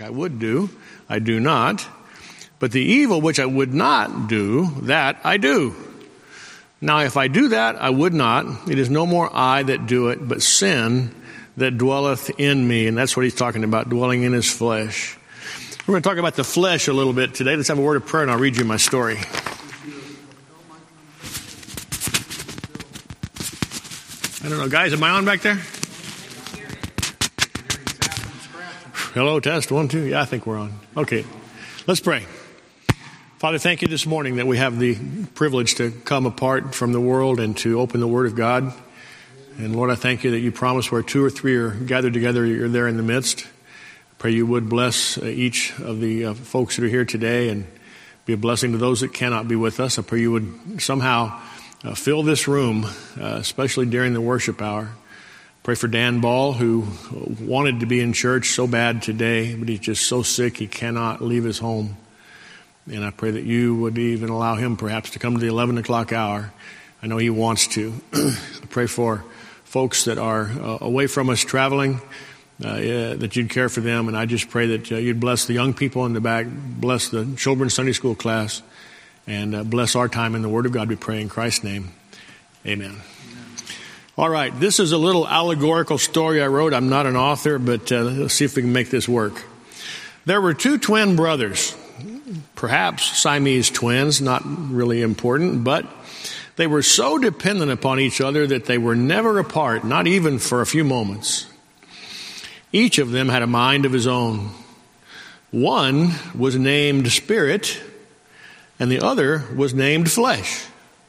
I would do, I do not. But the evil which I would not do, that I do. Now if I do that, I would not. It is no more I that do it, but sin that dwelleth in me. And that's what he's talking about, dwelling in his flesh. We're going to talk about the flesh a little bit today. Let's have a word of prayer and I'll read you my story. I don't know, guys, am I on back there? Hello, test, 1, 2. Yeah, I think we're on. Okay, let's pray. Father, thank you this morning that we have the privilege to come apart from the world and to open the Word of God. And Lord, I thank you that you promise where 2 or 3 are gathered together, you're there in the midst. I pray you would bless each of the folks that are here today and be a blessing to those that cannot be with us. I pray you would somehow fill this room, especially during the worship hour. Pray for Dan Ball, who wanted to be in church so bad today, but he's just so sick he cannot leave his home. And I pray that you would even allow him perhaps to come to the 11 o'clock hour. I know he wants to. I pray for folks that are away from us traveling, that you'd care for them. And I just pray that you'd bless the young people in the back, bless the children's Sunday school class, and bless our time in the Word of God. We pray in Christ's name. Amen. All right, this is a little allegorical story I wrote. I'm not an author, but let's see if we can make this work. There were 2 twin brothers, perhaps Siamese twins, not really important, but they were so dependent upon each other that they were never apart, not even for a few moments. Each of them had a mind of his own. One was named Spirit, and the other was named Flesh.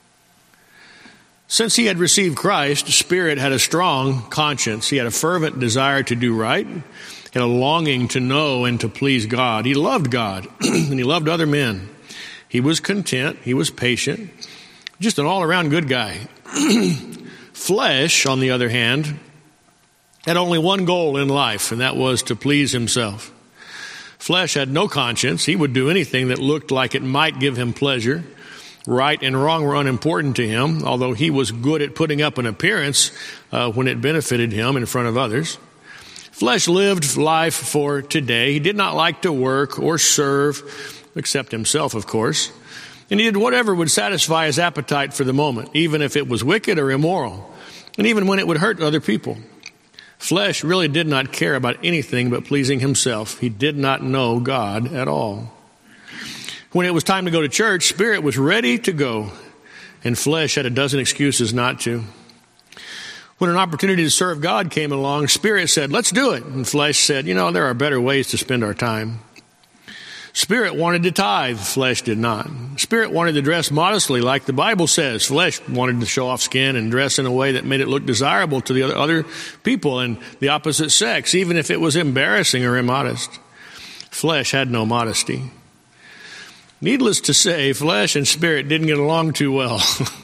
Since he had received Christ, Spirit had a strong conscience. He had a fervent desire to do right, and a longing to know and to please God. He loved God, and he loved other men. He was content. He was patient. Just an all-around good guy. Flesh, on the other hand, had only one goal in life, and that was to please himself. Flesh had no conscience. He would do anything that looked like it might give him pleasure. Right and wrong were unimportant to him, although he was good at putting up an appearance when it benefited him in front of others. Flesh lived life for today. He did not like to work or serve, except himself, of course. And he did whatever would satisfy his appetite for the moment, even if it was wicked or immoral, and even when it would hurt other people. Flesh really did not care about anything but pleasing himself. He did not know God at all. When it was time to go to church, Spirit was ready to go, and flesh had a dozen excuses not to. When an opportunity to serve God came along, Spirit said, let's do it. And flesh said, there are better ways to spend our time. Spirit wanted to tithe, flesh did not. Spirit wanted to dress modestly like the Bible says. Flesh wanted to show off skin and dress in a way that made it look desirable to the other people and the opposite sex, even if it was embarrassing or immodest. Flesh had no modesty. Needless to say, flesh and spirit didn't get along too well.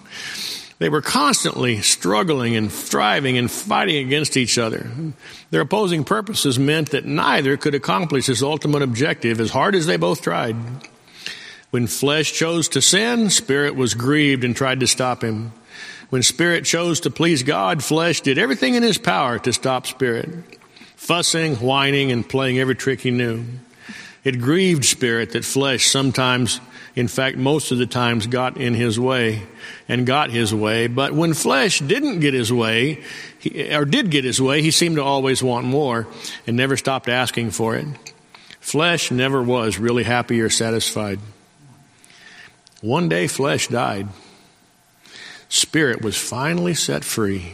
They were constantly struggling and striving and fighting against each other. Their opposing purposes meant that neither could accomplish his ultimate objective as hard as they both tried. When flesh chose to sin, spirit was grieved and tried to stop him. When spirit chose to please God, flesh did everything in his power to stop spirit, fussing, whining, and playing every trick he knew. It grieved spirit that flesh sometimes, in fact, most of the times got in his way and got his way. But when flesh didn't get his way, did get his way, he seemed to always want more and never stopped asking for it. Flesh never was really happy or satisfied. One day, flesh died. Spirit was finally set free.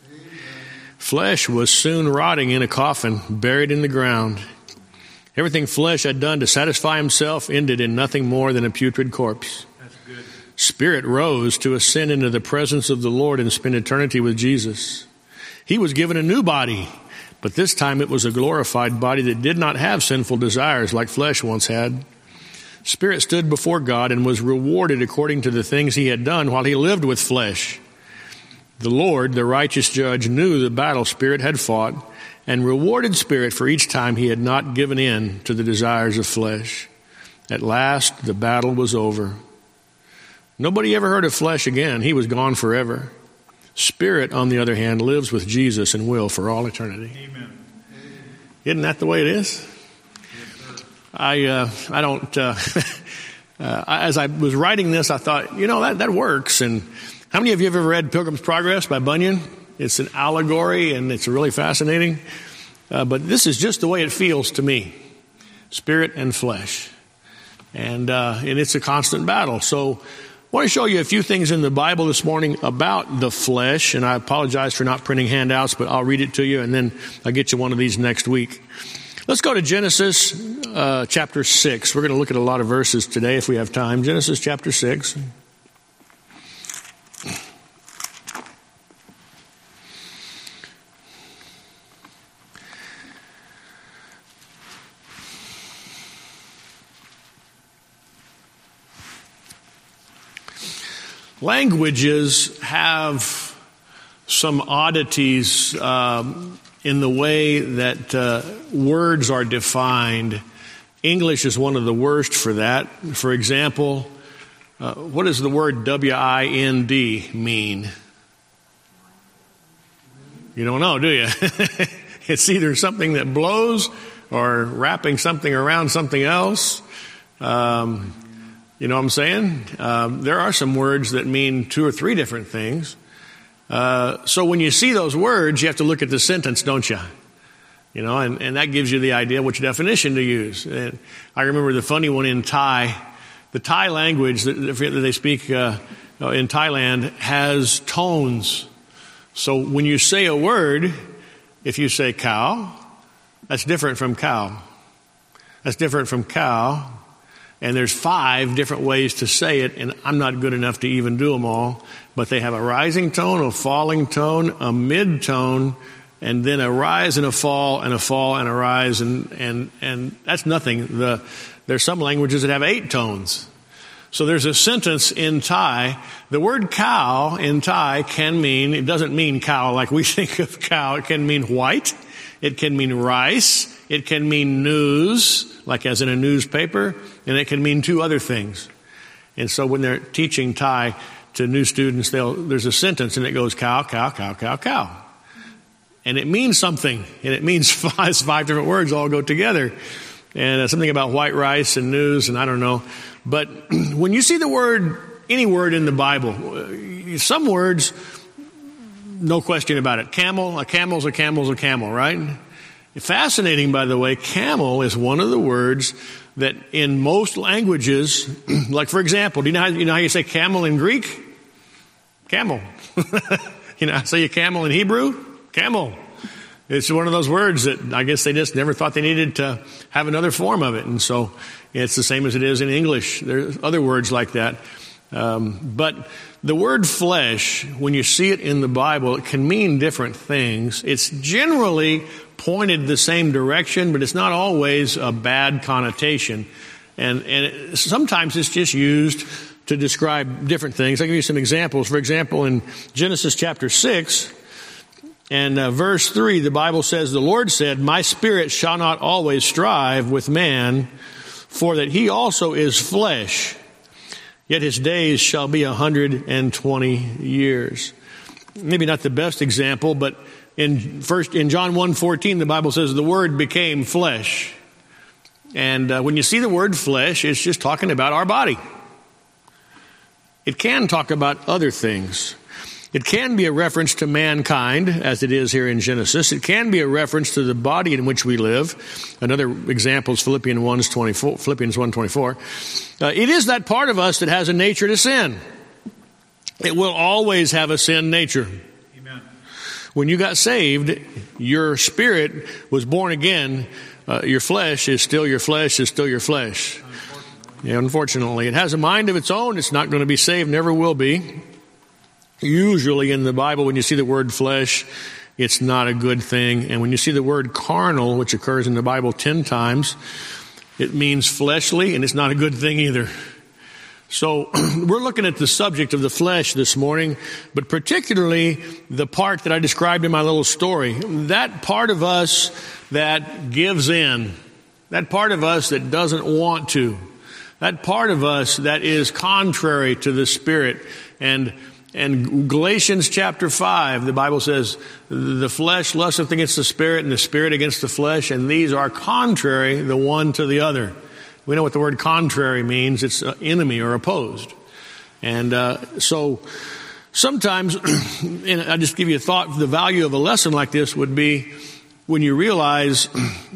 Flesh was soon rotting in a coffin, buried in the ground. Everything flesh had done to satisfy himself ended in nothing more than a putrid corpse. That's good. Spirit rose to ascend into the presence of the Lord and spend eternity with Jesus. He was given a new body, but this time it was a glorified body that did not have sinful desires like flesh once had. Spirit stood before God and was rewarded according to the things he had done while he lived with flesh. The Lord, the righteous judge, knew the battle Spirit had fought and rewarded Spirit for each time he had not given in to the desires of flesh. At last, the battle was over. Nobody ever heard of flesh again. He was gone forever. Spirit, on the other hand, lives with Jesus and will for all eternity. Amen. Isn't that the way it is? I don't, as I was writing this, I thought, that works. And how many of you have ever read Pilgrim's Progress by Bunyan? It's an allegory, and it's really fascinating. But this is just the way it feels to me, spirit and flesh. And it's a constant battle. So I want to show you a few things in the Bible this morning about the flesh. And I apologize for not printing handouts, but I'll read it to you, and then I'll get you one of these next week. Let's go to Genesis chapter 6. We're going to look at a lot of verses today if we have time. Genesis chapter 6. Languages have some oddities in the way that words are defined. English is one of the worst for that. For example, what does the word wind mean? You don't know, do you? It's either something that blows or wrapping something around something else. You know what I'm saying? There are some words that mean 2 or 3 different things. So when you see those words, you have to look at the sentence, don't you? And that gives you the idea which definition to use. And I remember the funny one in Thai. The Thai language that they speak in Thailand has tones. So when you say a word, if you say cow, that's different from cow. That's different from cow. And there's 5 different ways to say it, and I'm not good enough to even do them all. But they have a rising tone, a falling tone, a mid-tone, and then a rise and a fall and a rise, and that's nothing. There's some languages that have 8 tones. So there's a sentence in Thai. The word cow in Thai it doesn't mean cow like we think of cow. It can mean white. It can mean rice. It can mean news, like as in a newspaper, and it can mean 2 other things. And so when they're teaching Thai to new students, there's a sentence and it goes cow, cow, cow, cow, cow. And it means something, and it means 5 different words all go together. And something about white rice and news, and I don't know. But when you see the word, any word in the Bible, some words, no question about it. Camel, a camel's a camel's a camel, right? Fascinating, by the way, camel is one of the words that in most languages, like for example, do you know how you say camel in Greek? Camel. You know how you say a camel in Hebrew? Camel. It's one of those words that I guess they just never thought they needed to have another form of it. And so it's the same as it is in English. There's other words like that. But the word flesh, when you see it in the Bible, it can mean different things. It's generally pointed the same direction, but it's not always a bad connotation. And sometimes it's just used to describe different things. I'll give you some examples. For example, in Genesis chapter 6 and verse 3, the Bible says, "The Lord said, my spirit shall not always strive with man, for that he also is flesh. Yet his days shall be 120 years. Maybe not the best example, but in John 1:14, the Bible says the Word became flesh. And when you see the word flesh, it's just talking about our body. It can talk about other things. It can be a reference to mankind, as it is here in Genesis. It can be a reference to the body in which we live. Another example is Philippians 1:24. It is that part of us that has a nature to sin. It will always have a sin nature. Amen. When you got saved, your spirit was born again. Your flesh is still your flesh, is still your flesh. Unfortunately. It has a mind of its own. It's not going to be saved, never will be. Usually in the Bible, when you see the word flesh, it's not a good thing. And when you see the word carnal, which occurs in the Bible 10 times, it means fleshly, and it's not a good thing either. So we're looking at the subject of the flesh this morning, but particularly the part that I described in my little story. That part of us that gives in. That part of us that doesn't want to. That part of us that is contrary to the Spirit. And Galatians chapter 5, the Bible says, the flesh lusteth against the Spirit, and the Spirit against the flesh, and these are contrary the one to the other. We know what the word contrary means. It's enemy or opposed. And so sometimes, and I just give you a thought, the value of a lesson like this would be when you realize,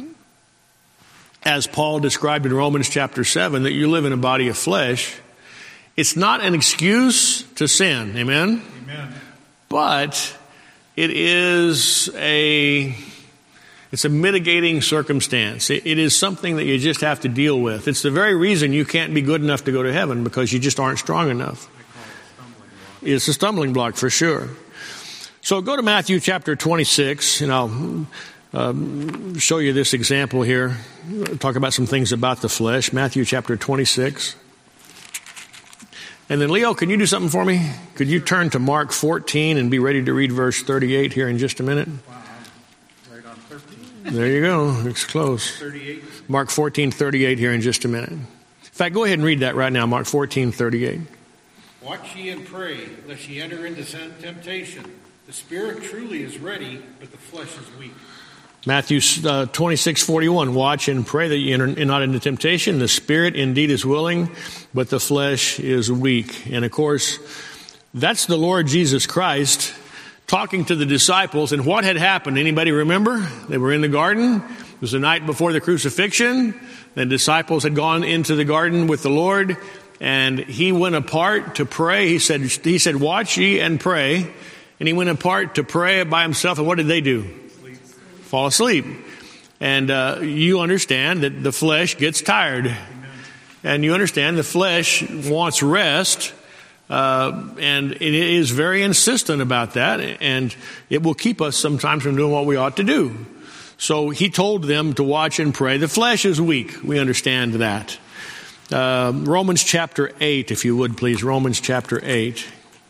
as Paul described in Romans chapter 7, that you live in a body of flesh. It's not an excuse to sin. Amen? Amen. But it is it's a mitigating circumstance. It is something that you just have to deal with. It's the very reason you can't be good enough to go to heaven, because you just aren't strong enough. It's a stumbling block for sure. So go to Matthew chapter 26, and I'll show you this example here. Talk about some things about the flesh. Matthew chapter 26. And then, Leo, can you do something for me? Could you turn to Mark 14 and be ready to read verse 38 here in just a minute? Wow, right on 13. There you go. It's close. 38. Mark 14:38 here in just a minute. In fact, go ahead and read that right now, Mark 14:38. Watch ye and pray, lest ye enter into temptation. The spirit truly is ready, but the flesh is weak. Matthew 26:41. Watch and pray that you enter not into temptation. The spirit indeed is willing, but the flesh is weak. And of course, that's the Lord Jesus Christ talking to the disciples. And what had happened? Anybody remember? They were in the garden. It was the night before the crucifixion. The disciples had gone into the garden with the Lord, and he went apart to pray. He said, watch ye and pray. And he went apart to pray by himself. And what did they do? Fall asleep. And you understand that the flesh gets tired. Amen. And you understand the flesh wants rest. And it is very insistent about that. And it will keep us sometimes from doing what we ought to do. So he told them to watch and pray. The flesh is weak. We understand that. Romans chapter 8, if you would please. Romans chapter 8.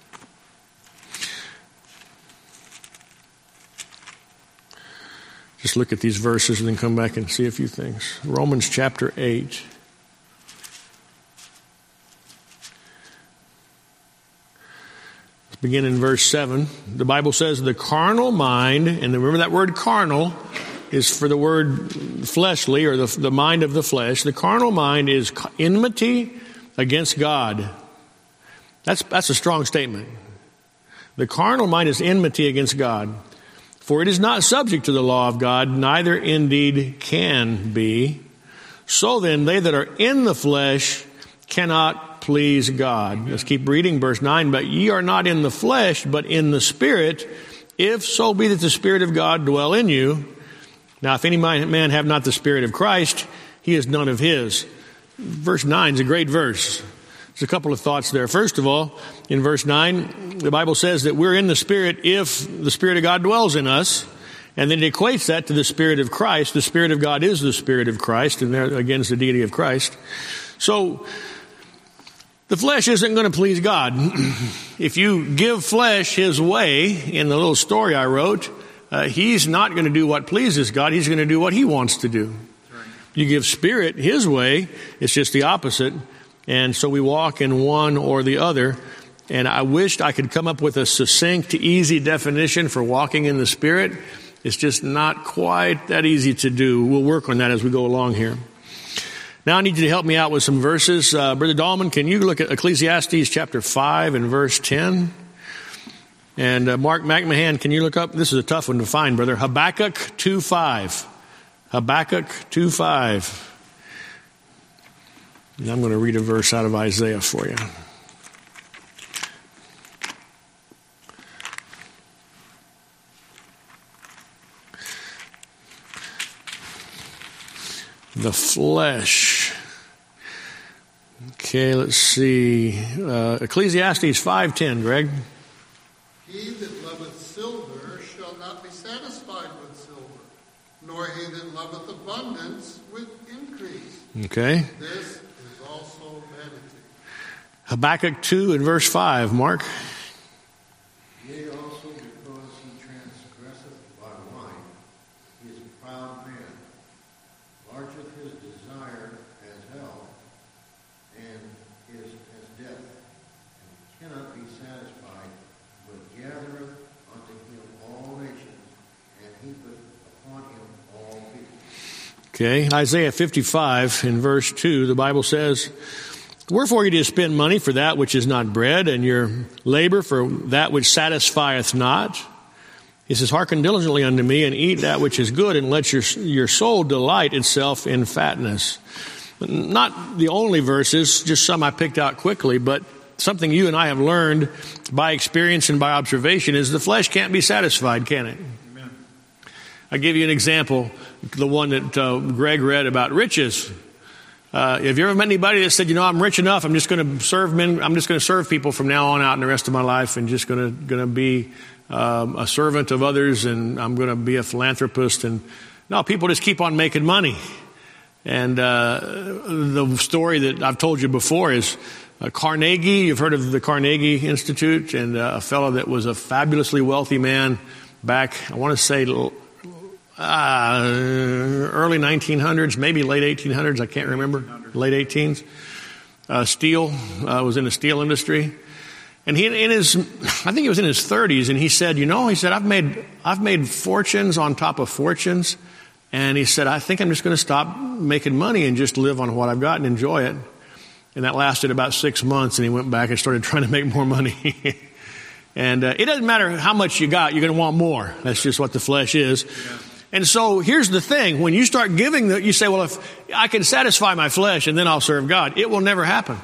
Just look at these verses and then come back and see a few things. Romans chapter 8. Let's begin in verse 7. The Bible says, the carnal mind, and remember that word carnal is for the word fleshly, or the mind of the flesh. The carnal mind is enmity against God. That's a strong statement. The carnal mind is enmity against God. For it is not subject to the law of God, neither indeed can be. So then, they that are in the flesh cannot please God. Let's keep reading verse 9. But ye are not in the flesh, but in the Spirit, if so be that the Spirit of God dwell in you. Now, if any man have not the Spirit of Christ, he is none of his. Verse 9 is a great verse. There's a couple of thoughts there. First of all, in verse 9, the Bible says that we're in the Spirit if the Spirit of God dwells in us. And then it equates that to the Spirit of Christ. The Spirit of God is the Spirit of Christ, and there again is the deity of Christ. So, the flesh isn't going to please God. If you give flesh his way, in the little story I wrote, he's not going to do what pleases God. He's going to do what he wants to do. You give spirit his way, it's just the opposite. And so we walk in one or the other. And I wished I could come up with a succinct, easy definition for walking in the Spirit. It's just not quite that easy to do. We'll work on that as we go along here. Now I need you to help me out with some verses. Brother Dahlman, can you look at Ecclesiastes chapter 5 and verse 10? And Mark McMahon, can you look up? This is a tough one to find, brother. Habakkuk 2:5. Habakkuk 2:5. And I'm going to read a verse out of Isaiah for you. The flesh. Okay, let's see. Ecclesiastes 5:10, Greg. He that loveth silver shall not be satisfied with silver, nor he that loveth abundance with increase. Okay. This is also vanity. Habakkuk 2 and verse 5, Mark. Yea, also because he transgresseth by wine, he is a proud man. Largeth his desire as hell, and is as death, and cannot be satisfied, but gathereth unto him all nations, and heapeth upon him all people. Okay, Isaiah 55 in verse 2, the Bible says, "Wherefore ye do spend money for that which is not bread, and your labor for that which satisfieth not?" He says, "Hearken diligently unto me, and eat that which is good, and let your soul delight itself in fatness." Not the only verses, just some I picked out quickly, but something you and I have learned by experience and by observation is the flesh can't be satisfied, can it? Amen. I'll give you an example, the one that Greg read about riches. Have you ever met anybody that said, I'm rich enough, I'm just going to serve men, I'm just going to serve people from now on out in the rest of my life, and just going to be a servant of others, and I'm going to be a philanthropist? And no, people just keep on making money. And the story that I've told you before is Carnegie. You've heard of the Carnegie Institute, and a fellow that was a fabulously wealthy man back, I want to say, early 1900s, maybe late 1800s, I can't remember, late 18s. Steel, was in the steel industry. And I think he was in his 30s, and he said, I've made fortunes on top of fortunes. And he said, I think I'm just going to stop making money and just live on what I've got and enjoy it. And that lasted about 6 months, and he went back and started trying to make more money. And it doesn't matter how much you got, you're going to want more. That's just what the flesh is. Yeah. And so here's the thing. When you start giving, you say, well, if I can satisfy my flesh and then I'll serve God, it will never happen.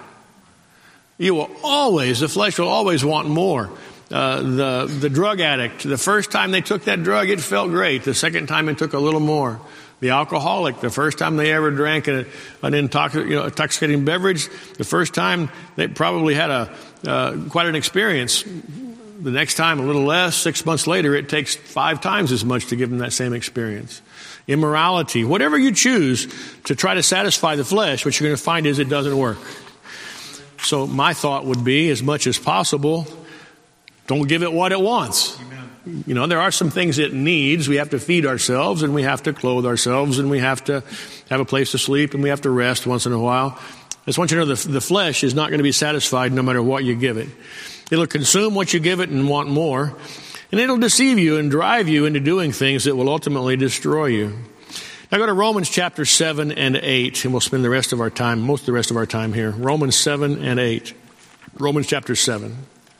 The flesh will always want more. The drug addict, the first time they took that drug, it felt great. The second time it took a little more. The alcoholic, the first time they ever drank an intoxicating beverage, the first time they probably had quite an experience. The next time, a little less. 6 months later, it takes 5 times as much to give them that same experience. Immorality, whatever you choose to try to satisfy the flesh, what you're going to find is it doesn't work. So my thought would be, as much as possible, don't give it what it wants. Amen. There are some things it needs. We have to feed ourselves, and we have to clothe ourselves, and we have to have a place to sleep, and we have to rest once in a while. I just want you to know the flesh is not going to be satisfied no matter what you give it. It'll consume what you give it and want more. And it'll deceive you and drive you into doing things that will ultimately destroy you. Now go to Romans chapter 7 and 8, and we'll spend most of the rest of our time here. Romans 7 and 8. Romans chapter 7.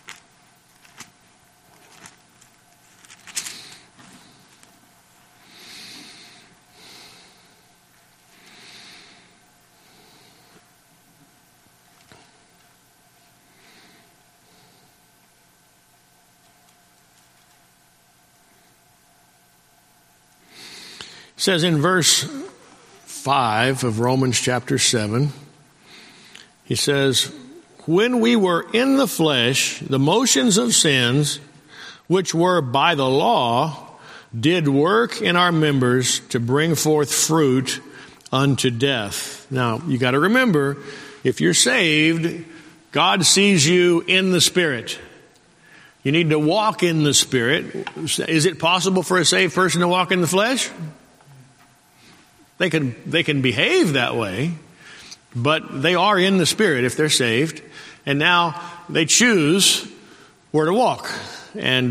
It says in verse 5 of Romans chapter 7, he says, "When we were in the flesh, the motions of sins, which were by the law, did work in our members to bring forth fruit unto death." Now, you got to remember, if you're saved, God sees you in the Spirit. You need to walk in the Spirit. Is it possible for a saved person to walk in the flesh? They can behave that way, but they are in the Spirit if they're saved. And now they choose where to walk. And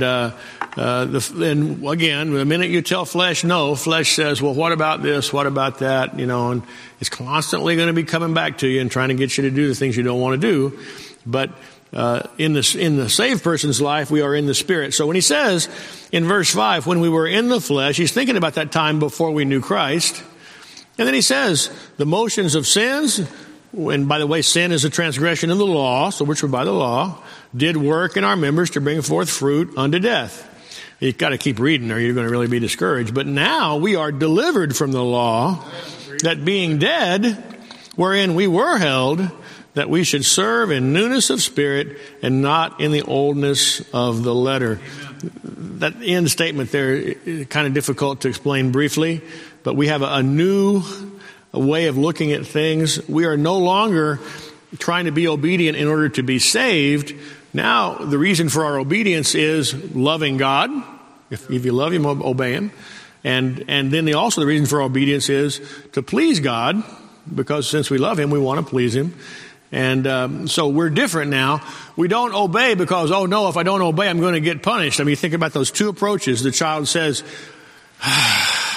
again, the minute you tell flesh no, flesh says, well, what about this? What about that? And it's constantly going to be coming back to you and trying to get you to do the things you don't want to do. But in the saved person's life, we are in the Spirit. So when he says in verse 5, when we were in the flesh, he's thinking about that time before we knew Christ. And then he says, the motions of sins, and by the way, sin is a transgression of the law, so which were by the law, did work in our members to bring forth fruit unto death. You've got to keep reading or you're going to really be discouraged. But now we are delivered from the law, that being dead, wherein we were held, that we should serve in newness of spirit and not in the oldness of the letter. Amen. That end statement there is kind of difficult to explain briefly, but we have a new way of looking at things. We are no longer trying to be obedient in order to be saved. Now, the reason for our obedience is loving God. If you love Him, obey Him. And then also the reason for our obedience is to please God, because since we love Him, we want to please Him. And so we're different now. We don't obey because, oh no, if I don't obey, I'm going to get punished. I mean, think about those two approaches. The child says,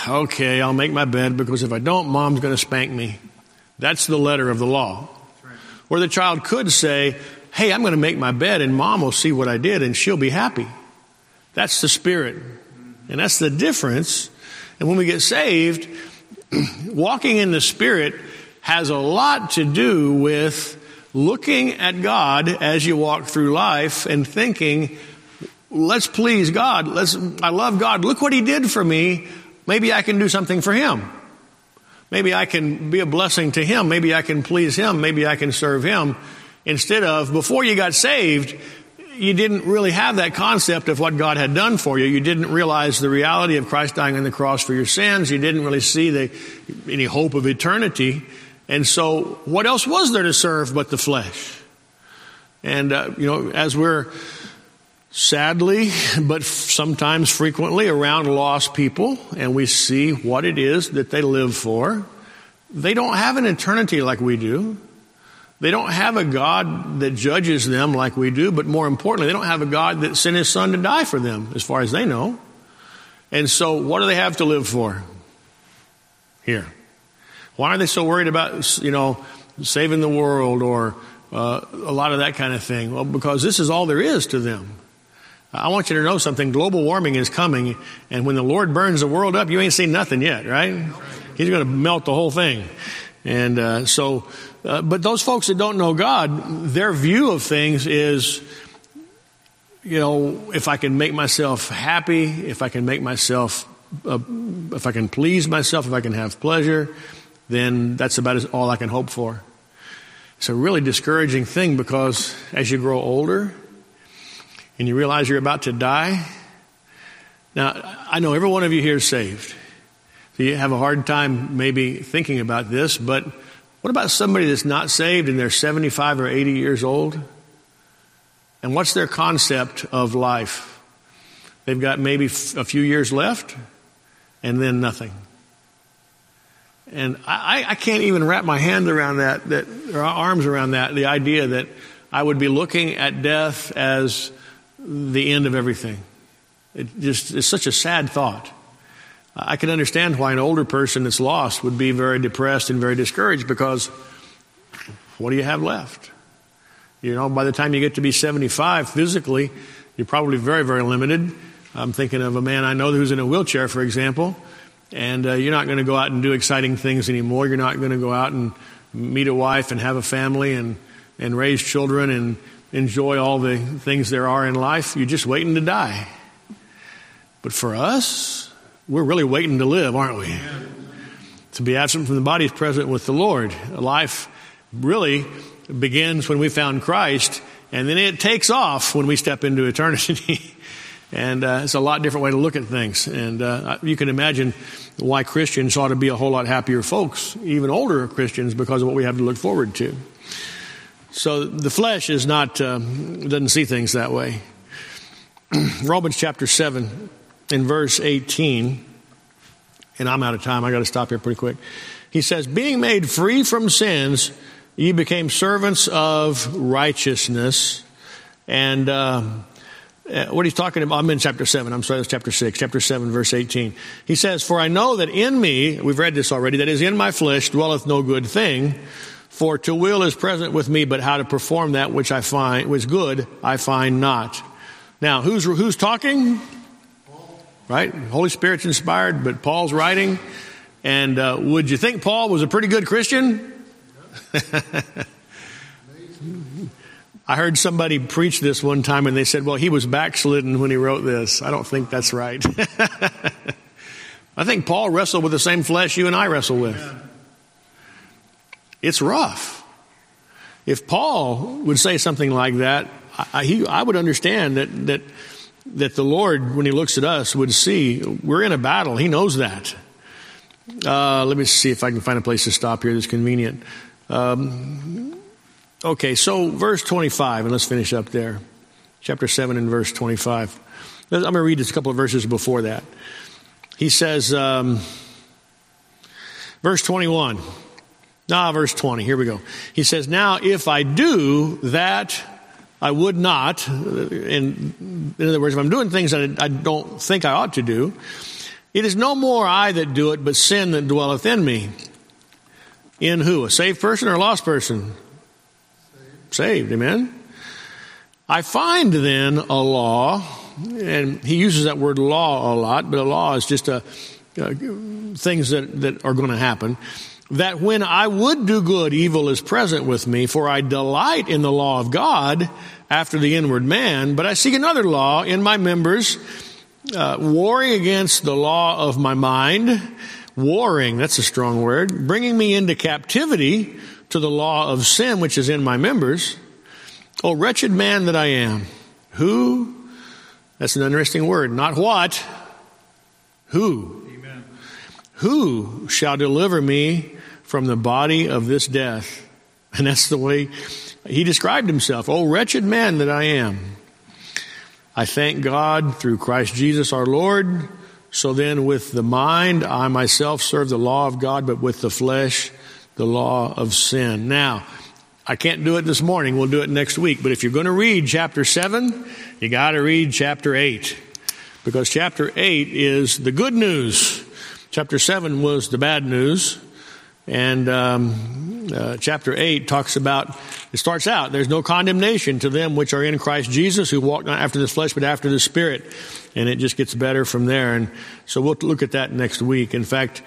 okay, I'll make my bed because if I don't, Mom's going to spank me. That's the letter of the law. Or the child could say, hey, I'm going to make my bed and Mom will see what I did and she'll be happy. That's the Spirit. And that's the difference. And when we get saved, walking in the Spirit has a lot to do with looking at God as you walk through life and thinking, let's please God. I love God. Look what He did for me. Maybe I can do something for Him. Maybe I can be a blessing to Him. Maybe I can please Him. Maybe I can serve Him. Instead of, before you got saved, you didn't really have that concept of what God had done for you. You didn't realize the reality of Christ dying on the cross for your sins. You didn't really see any hope of eternity. And so what else was there to serve but the flesh? And, as we're sadly, but sometimes frequently around lost people, and we see what it is that they live for, they don't have an eternity like we do. They don't have a God that judges them like we do, but more importantly, they don't have a God that sent His Son to die for them, as far as they know. And so what do they have to live for? Here. Why are they so worried about, saving the world or a lot of that kind of thing? Well, because this is all there is to them. I want you to know something. Global warming is coming, and when the Lord burns the world up, you ain't seen nothing yet, right? He's going to melt the whole thing. And but those folks that don't know God, their view of things is, if I can make myself happy, if I can make myself, if I can please myself, if I can have pleasure, then that's about all I can hope for. It's a really discouraging thing because as you grow older and you realize you're about to die. Now, I know every one of you here is saved. So you have a hard time maybe thinking about this, but what about somebody that's not saved and they're 75 or 80 years old? And what's their concept of life? They've got maybe a few years left and then nothing. And I can't even wrap my hand around that or arms around that, the idea that I would be looking at death as the end of everything. It's such a sad thought. I can understand why an older person that's lost would be very depressed and very discouraged because what do you have left? By the time you get to be 75 physically, you're probably very, very limited. I'm thinking of a man I know who's in a wheelchair, for example. And you're not going to go out and do exciting things anymore. You're not going to go out and meet a wife and have a family and raise children and enjoy all the things there are in life. You're just waiting to die. But for us, we're really waiting to live, aren't we? To be absent from the body is present with the Lord. Life really begins when we found Christ, and then it takes off when we step into eternity. And it's a lot different way to look at things. And you can imagine why Christians ought to be a whole lot happier folks, even older Christians, because of what we have to look forward to. So the flesh is not doesn't see things that way. Romans chapter 7 in verse 18, and I'm out of time. I got to stop here pretty quick. He says, being made free from sins, ye became servants of righteousness. And what he's talking about, I'm in chapter 7, I'm sorry, that's chapter 6, chapter 7, verse 18. He says, for I know that in me, we've read this already, that is in my flesh dwelleth no good thing, for to will is present with me, but how to perform that which I find, which good, I find not. Now, who's talking? Paul. Right? Holy Spirit's inspired, but Paul's writing. And would you think Paul was a pretty good Christian? I heard somebody preach this one time and they said, well, he was backslidden when he wrote this. I don't think that's right. I think Paul wrestled with the same flesh you and I wrestle with. Yeah. It's rough. If Paul would say something like that, I would understand that the Lord, when He looks at us, would see we're in a battle. He knows that. Let me see if I can find a place to stop here that's convenient. Okay, so verse 25, and let's finish up there. Chapter 7 and verse 25. I'm going to read just a couple of verses before that. He says, verse 21. Verse 20. Here we go. He says, now if I do that I would not, in other words, if I'm doing things that I don't think I ought to do, It is no more I that do it, but sin that dwelleth in me. In who? A saved person or a lost person? Saved, amen? I find then a law, and he uses that word law a lot, but a law is just things that are going to happen. That when I would do good, evil is present with me, for I delight in the law of God after the inward man, but I seek another law in my members, warring against the law of my mind. Warring, that's a strong word, bringing me into captivity to the law of sin which is in my members. Oh, wretched man that I am. Who? That's an interesting word. Not what. Who? Amen. Who shall deliver me from the body of this death? And that's the way he described himself. Oh, wretched man that I am. I thank God through Christ Jesus our Lord. So then with the mind, I myself serve the law of God, but with the flesh, the law of sin. Now, I can't do it this morning. We'll do it next week. But if you're going to read chapter 7, you got to read chapter 8. Because chapter 8 is the good news. Chapter 7 was the bad news. And chapter 8 talks about, it starts out, there's no condemnation to them which are in Christ Jesus, who walk not after the flesh, but after the Spirit. And it just gets better from there. And so we'll look at that next week. In fact,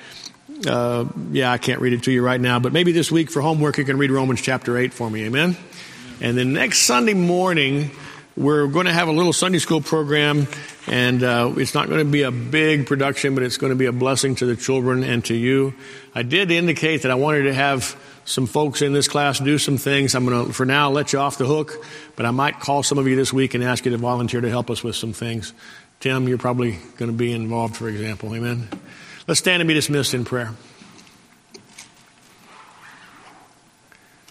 I can't read it to you right now, but maybe this week for homework you can read Romans chapter 8 for me. Amen? And then next Sunday morning, we're going to have a little Sunday school program, and it's not going to be a big production, but it's going to be a blessing to the children and to you. I did indicate that I wanted to have some folks in this class do some things. I'm going to, for now, let you off the hook, but I might call some of you this week and ask you to volunteer to help us with some things. Tim, you're probably going to be involved, for example. Amen? Let's stand and be dismissed in prayer.